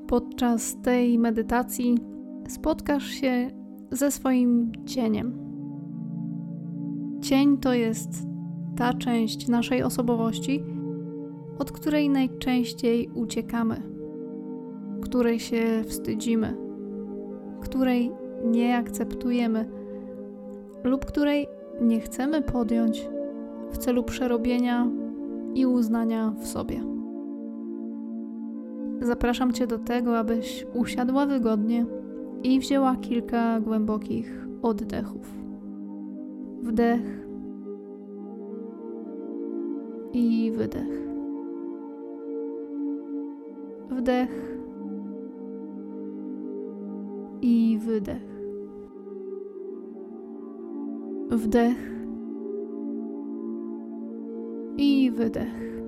Podczas tej medytacji spotkasz się ze swoim cieniem. Cień to jest ta część naszej osobowości, od której najczęściej uciekamy, której się wstydzimy, której nie akceptujemy lub której nie chcemy podjąć w celu przerobienia i uznania w sobie. Zapraszam Cię do tego, abyś usiadła wygodnie i wzięła kilka głębokich oddechów. Wdech i wydech. Wdech i wydech. Wdech i wydech.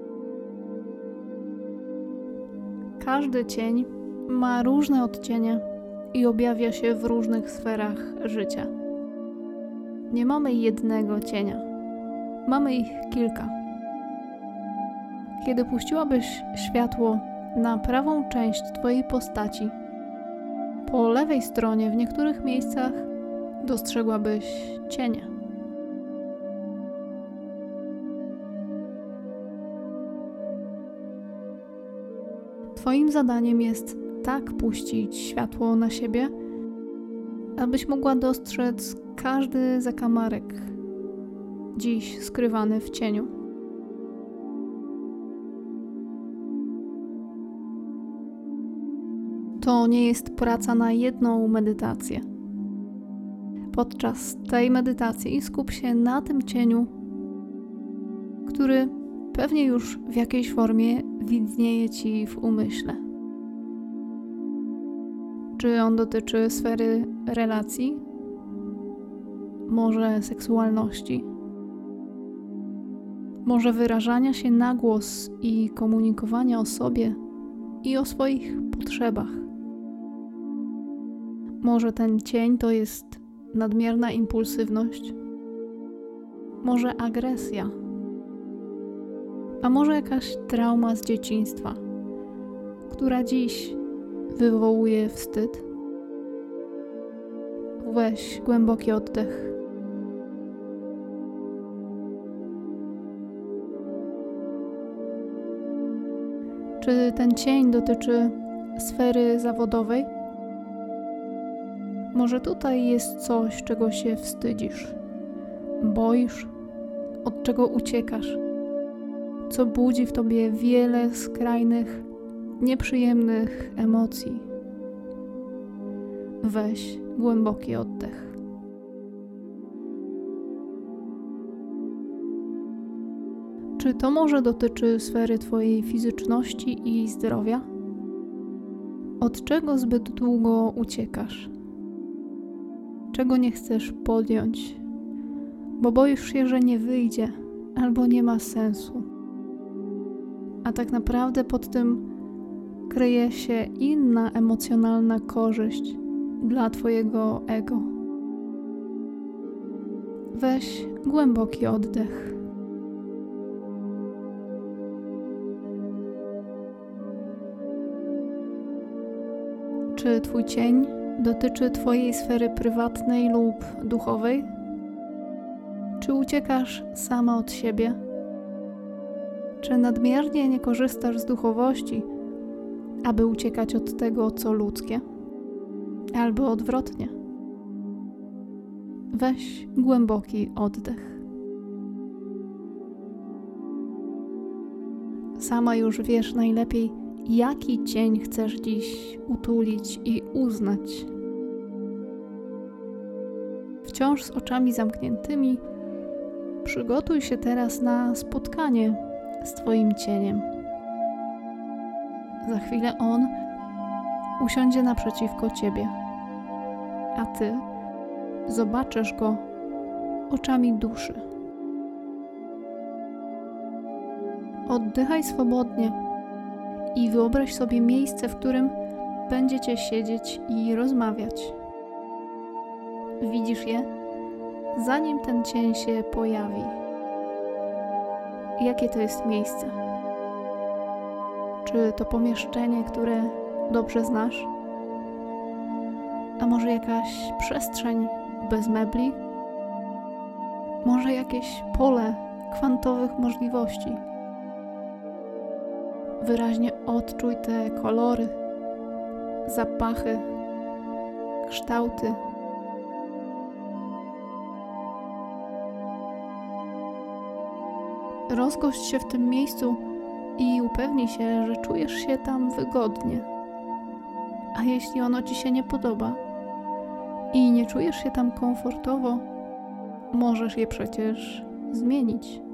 Każdy cień ma różne odcienie i objawia się w różnych sferach życia. Nie mamy jednego cienia. Mamy ich kilka. Kiedy puściłabyś światło na prawą część Twojej postaci, po lewej stronie w niektórych miejscach dostrzegłabyś cienie. Twoim zadaniem jest tak puścić światło na siebie, abyś mogła dostrzec każdy zakamarek, dziś skrywany w cieniu. To nie jest praca na jedną medytację. Podczas tej medytacji skup się na tym cieniu, który pewnie już w jakiejś formie widnieje Ci w umyśle. Czy on dotyczy sfery relacji? Może seksualności? Może wyrażania się na głos i komunikowania o sobie i o swoich potrzebach? Może ten cień to jest nadmierna impulsywność? Może agresja? A może jakaś trauma z dzieciństwa, która dziś wywołuje wstyd? Weź głęboki oddech. Czy ten cień dotyczy sfery zawodowej? Może tutaj jest coś, czego się wstydzisz, boisz, od czego uciekasz, co budzi w tobie wiele skrajnych, nieprzyjemnych emocji. Weź głęboki oddech. Czy to może dotyczy sfery twojej fizyczności i zdrowia? Od czego zbyt długo uciekasz? Czego nie chcesz podjąć, bo boisz się, że nie wyjdzie albo nie ma sensu? A tak naprawdę pod tym kryje się inna emocjonalna korzyść dla twojego ego. Weź głęboki oddech. Czy twój cień dotyczy twojej sfery prywatnej lub duchowej? Czy uciekasz sama od siebie? Czy nadmiernie nie korzystasz z duchowości, aby uciekać od tego, co ludzkie? Albo odwrotnie. Weź głęboki oddech. Sama już wiesz najlepiej, jaki cień chcesz dziś utulić i uznać. Wciąż z oczami zamkniętymi przygotuj się teraz na spotkanie z Twoim cieniem. Za chwilę on usiądzie naprzeciwko Ciebie, a Ty zobaczysz go oczami duszy. Oddychaj swobodnie i wyobraź sobie miejsce, w którym będziecie siedzieć i rozmawiać. Widzisz je, zanim ten cień się pojawi. Jakie to jest miejsce? Czy to pomieszczenie, które dobrze znasz? A może jakaś przestrzeń bez mebli? Może jakieś pole kwantowych możliwości? Wyraźnie odczuj te kolory, zapachy, kształty. Rozgość się w tym miejscu i upewnij się, że czujesz się tam wygodnie. A jeśli ono ci się nie podoba i nie czujesz się tam komfortowo, możesz je przecież zmienić.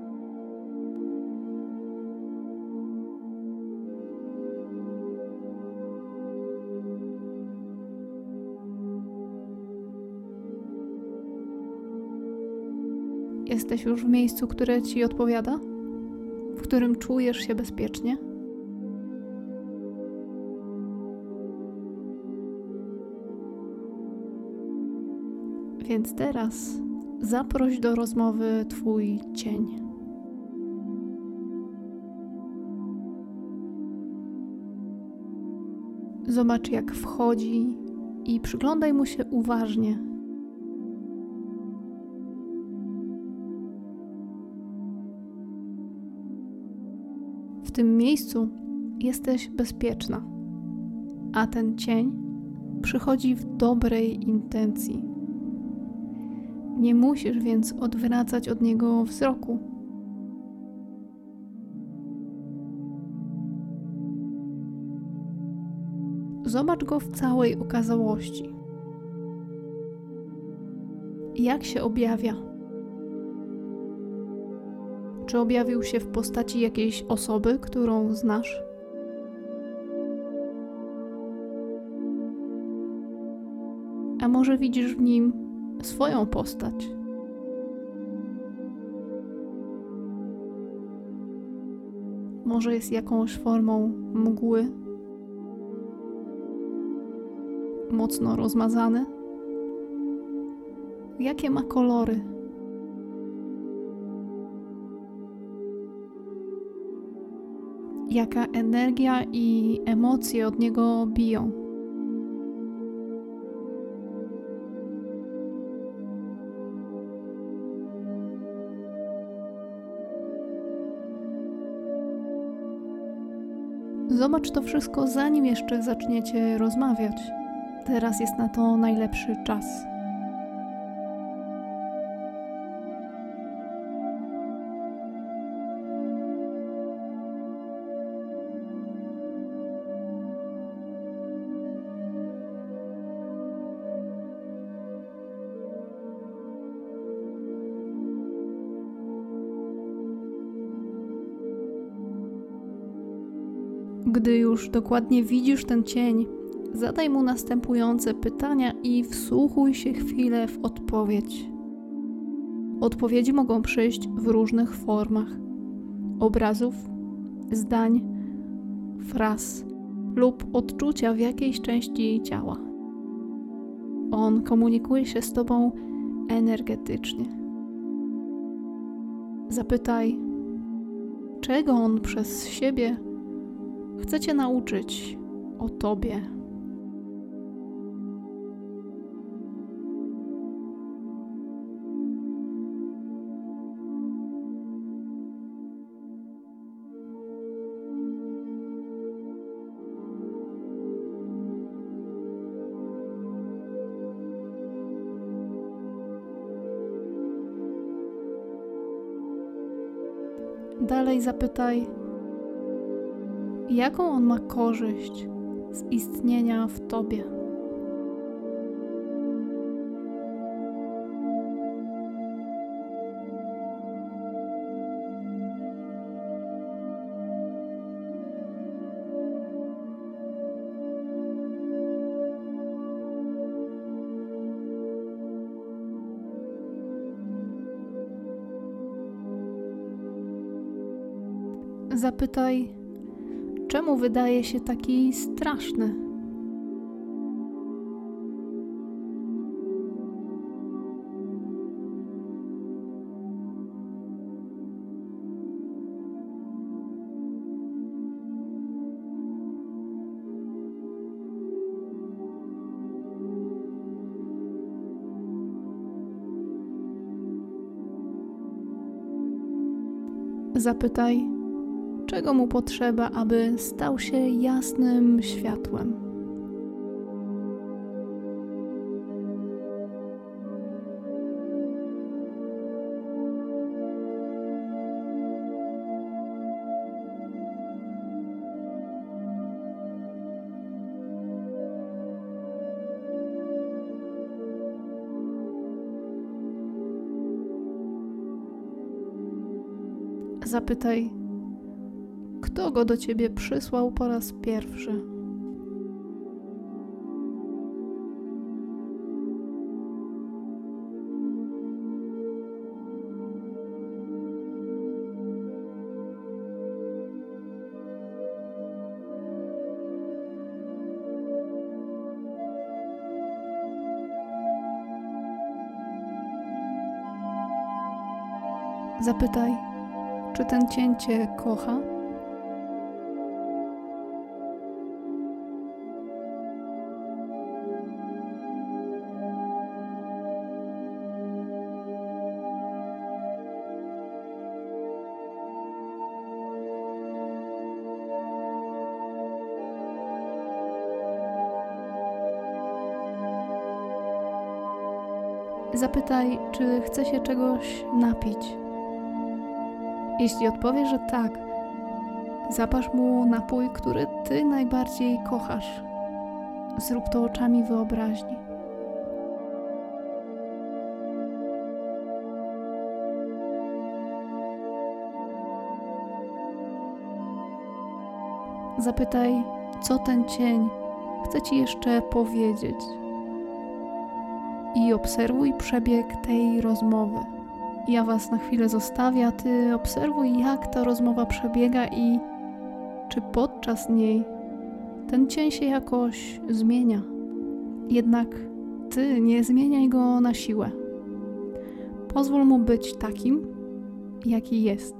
Jesteś już w miejscu, które ci odpowiada? W którym czujesz się bezpiecznie? Więc teraz zaproś do rozmowy twój cień. Zobacz, jak wchodzi i przyglądaj mu się uważnie. W tym miejscu jesteś bezpieczna, a ten cień przychodzi w dobrej intencji. Nie musisz więc odwracać od niego wzroku. Zobacz go w całej okazałości. Jak się objawia? Czy objawił się w postaci jakiejś osoby, którą znasz? A może widzisz w nim swoją postać? Może jest jakąś formą mgły? Mocno rozmazany? Jakie ma kolory? Jaka energia i emocje od niego biją? Zobacz to wszystko, zanim jeszcze zaczniecie rozmawiać. Teraz jest na to najlepszy czas. Gdy już dokładnie widzisz ten cień, zadaj mu następujące pytania i wsłuchuj się chwilę w odpowiedź. Odpowiedzi mogą przyjść w różnych formach: obrazów, zdań, fraz lub odczucia w jakiejś części ciała. On komunikuje się z tobą energetycznie. Zapytaj, czego on przez siebie chce cię nauczyć o tobie. Dalej zapytaj, jaką on ma korzyść z istnienia w tobie. Zapytaj, czemu wydaje się taki straszny? Zapytaj, czego mu potrzeba, aby stał się jasnym światłem. Zapytaj, kto go do ciebie przysłał po raz pierwszy. Zapytaj, czy ten cień cię kocha? Zapytaj, czy chce się czegoś napić. Jeśli odpowie, że tak, zapasz mu napój, który ty najbardziej kochasz. Zrób to oczami wyobraźni. Zapytaj, co ten cień chce ci jeszcze powiedzieć. I obserwuj przebieg tej rozmowy. Ja was na chwilę zostawię, a ty obserwuj, jak ta rozmowa przebiega i czy podczas niej ten cień się jakoś zmienia. Jednak ty nie zmieniaj go na siłę. Pozwól mu być takim, jaki jest.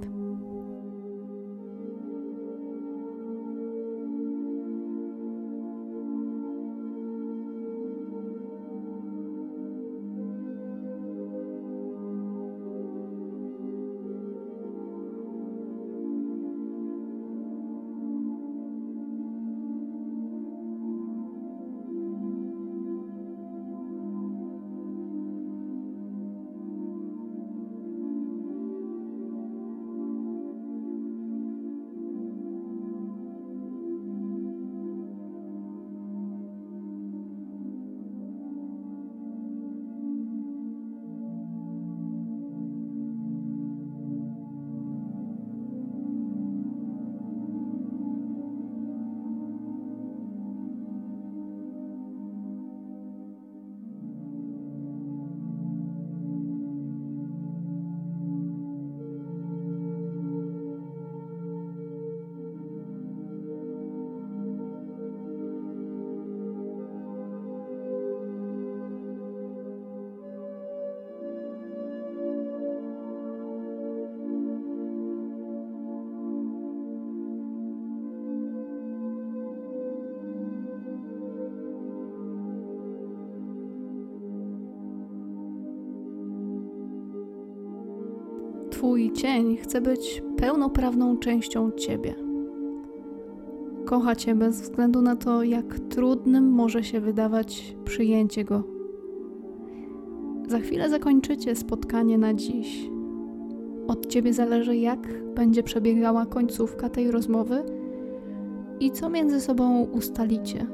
Twój cień chce być pełnoprawną częścią ciebie. Kocha cię bez względu na to, jak trudnym może się wydawać przyjęcie go. Za chwilę zakończycie spotkanie na dziś. Od ciebie zależy, jak będzie przebiegała końcówka tej rozmowy i co między sobą ustalicie.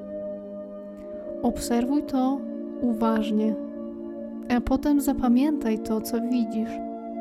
Obserwuj to uważnie, a potem zapamiętaj to, co widzisz.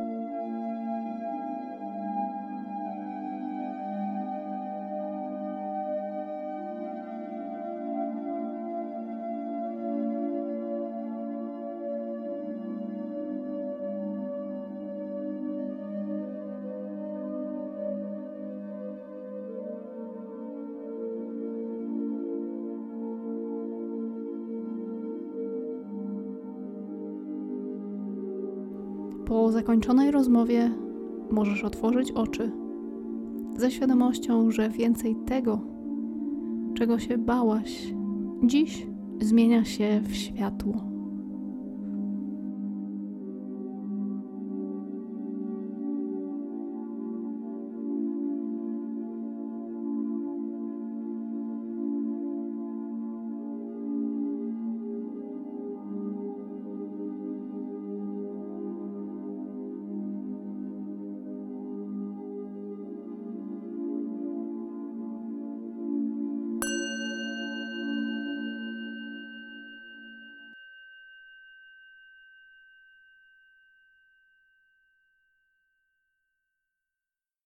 Po zakończonej rozmowie możesz otworzyć oczy ze świadomością, że więcej tego, czego się bałaś, dziś zmienia się w światło.